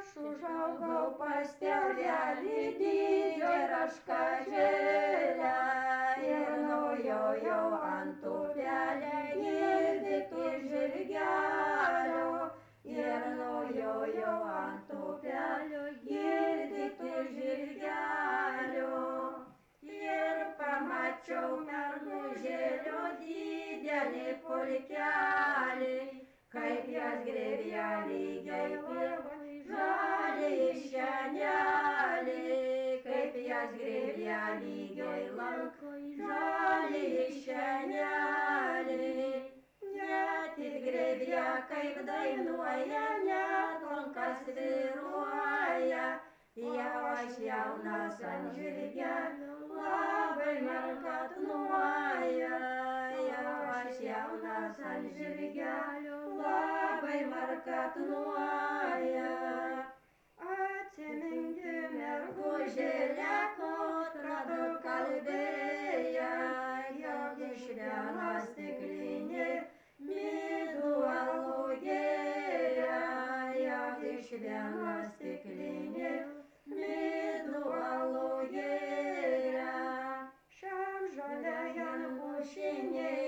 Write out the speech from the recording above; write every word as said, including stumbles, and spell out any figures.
Aš užaugau pas tėvelį didžią raškažėlę ir nujojau ant upelę girdyti žirgelio. Ir nujojau ant upelio girdyti žirgelio. Ir pamačiau mergužėlio didelį pulkelį, kaip jas grėbė lygiai pilvai žaliai šienelį, kaip jas grėbė lygiai lankoj žaliai šienelį. Net ir grėbė, kaip dainuoja, net lankas svyruoja. Jau aš jaunas ant žirgelio, labai markatnuoja. Jau aš jaunas ant žirgelio, labai markatnuoja. Atsiminki mergužėle, kotradu kalbėja, jog iš vienos stiklinė midų alų gėrė, jog iš vienos stiklinė midų alų gėrė. Šiam žaliajam pušynėj